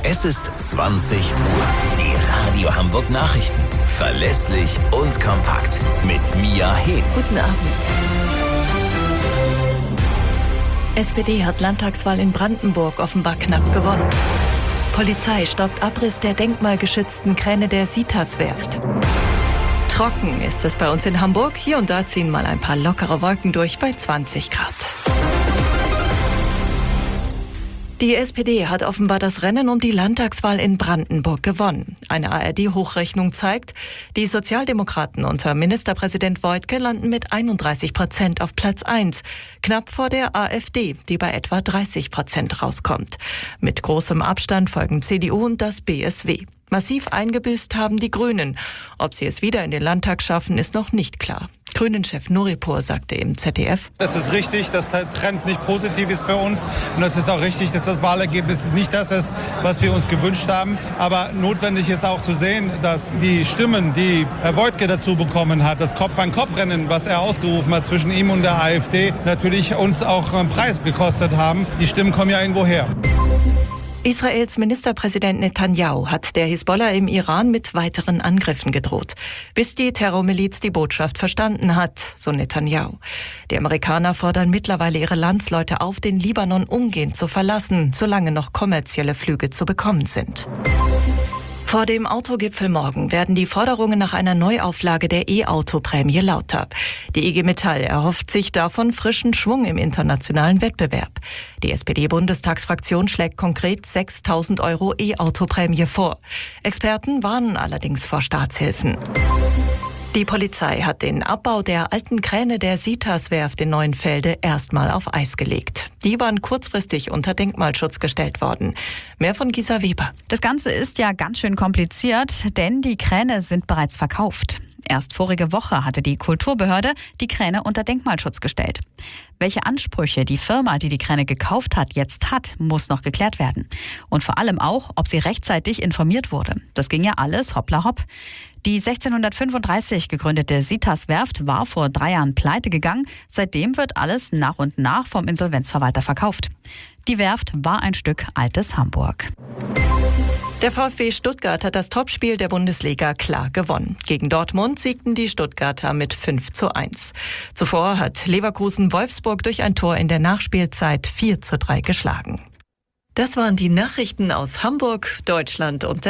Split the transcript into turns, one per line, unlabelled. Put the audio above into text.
Es ist 20 Uhr. Die Radio Hamburg Nachrichten. Verlässlich und kompakt. Mit Mia Hehn.
Guten Abend. SPD hat Landtagswahl in Brandenburg offenbar knapp gewonnen. Polizei stoppt Abriss der denkmalgeschützten Kräne der Sitas-Werft. Trocken ist es bei uns in Hamburg. Hier und da ziehen mal ein paar lockere Wolken durch bei 20 Grad. Die SPD hat offenbar das Rennen um die Landtagswahl in Brandenburg gewonnen. Eine ARD-Hochrechnung zeigt, die Sozialdemokraten unter Ministerpräsident Woidke landen mit 31% auf Platz 1, knapp vor der AfD, die bei etwa 30% rauskommt. Mit großem Abstand folgen CDU und das BSW. Massiv eingebüßt haben die Grünen. Ob sie es wieder in den Landtag schaffen, ist noch nicht klar. Grünen-Chef Nuripur sagte im ZDF:
Es ist richtig, dass der Trend nicht positiv ist für uns. Und es ist auch richtig, dass das Wahlergebnis nicht das ist, was wir uns gewünscht haben. Aber notwendig ist auch zu sehen, dass die Stimmen, die Herr Woidke dazu bekommen hat, das Kopf-an-Kopf-Rennen, was er ausgerufen hat zwischen ihm und der AfD, natürlich uns auch einen Preis gekostet haben. Die Stimmen kommen ja irgendwo her.
Israels Ministerpräsident Netanyahu hat der Hisbollah im Iran mit weiteren Angriffen gedroht, bis die Terrormiliz die Botschaft verstanden hat, so Netanyahu. Die Amerikaner fordern mittlerweile ihre Landsleute auf, den Libanon umgehend zu verlassen, solange noch kommerzielle Flüge zu bekommen sind. Vor dem Autogipfel morgen werden die Forderungen nach einer Neuauflage der E-Auto-Prämie lauter. Die IG Metall erhofft sich davon frischen Schwung im internationalen Wettbewerb. Die SPD-Bundestagsfraktion schlägt konkret 6.000 € E-Auto-Prämie vor. Experten warnen allerdings vor Staatshilfen. Die Polizei hat den Abbau der alten Kräne der Sitas-Werft in Neuenfelde erstmal auf Eis gelegt. Die waren kurzfristig unter Denkmalschutz gestellt worden. Mehr von Gisa Weber.
Das Ganze ist ja ganz schön kompliziert, denn die Kräne sind bereits verkauft. Erst vorige Woche hatte die Kulturbehörde die Kräne unter Denkmalschutz gestellt. Welche Ansprüche die Firma, die die Kräne gekauft hat, jetzt hat, muss noch geklärt werden. Und vor allem auch, ob sie rechtzeitig informiert wurde. Das ging ja alles hoppla hopp. Die 1635 gegründete Sitas-Werft war vor 3 Jahren pleite gegangen. Seitdem wird alles nach und nach vom Insolvenzverwalter verkauft. Die Werft war ein Stück altes Hamburg.
Der VfB Stuttgart hat das Topspiel der Bundesliga klar gewonnen. Gegen Dortmund siegten die Stuttgarter mit 5:1. Zuvor hat Leverkusen Wolfsburg durch ein Tor in der Nachspielzeit 4:3 geschlagen. Das waren die Nachrichten aus Hamburg, Deutschland und der